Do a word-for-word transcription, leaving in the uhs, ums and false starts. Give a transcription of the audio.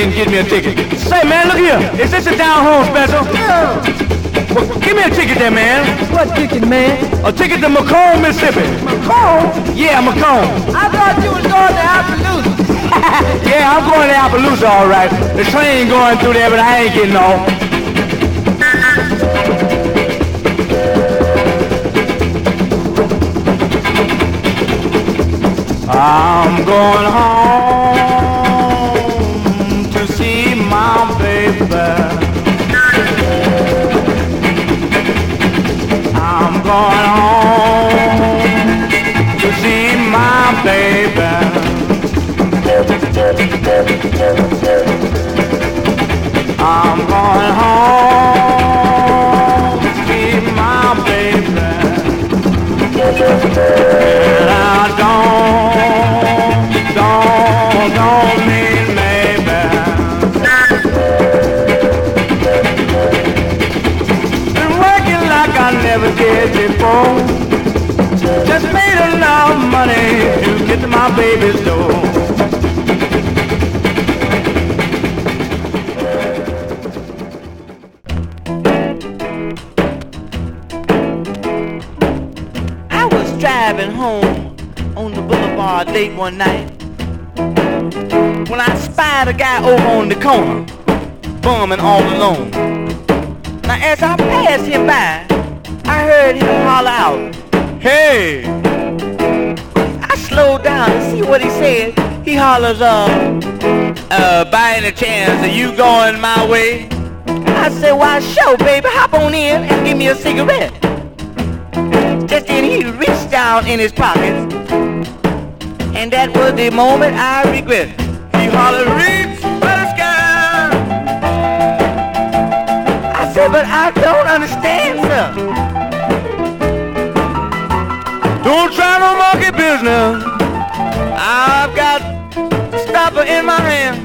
and get me a ticket. Say, man, look here. Is this a down home special? No. Well, give me a ticket there, man. What ticket, man? A ticket to Macomb, Mississippi. Macomb? Yeah, Macomb. I thought you was going to Appaloosa. Yeah, I'm going to Appaloosa, all right. The train going through there, but I ain't getting off. I'm going home to see my baby. I'm going home to see my baby. I'm going home to see my baby. And I don't, don't, don't mean maybe. Been working like I never did before. Just made enough money to get to my baby's door. Driving home on the boulevard late one night when I spied a guy over on the corner bumming all alone. Now as I passed him by, I heard him holler out, "Hey!" I slowed down to see what he said. He hollers, uh, uh, by any chance, are you going my way? I said, why sure, baby, hop on in and give me a cigarette. Just then he reached down in his pocket, and that was the moment I regret. He hollered, reach for the sky. I said, but I don't understand, sir. Don't try no monkey business. I've got a stopper in my hand.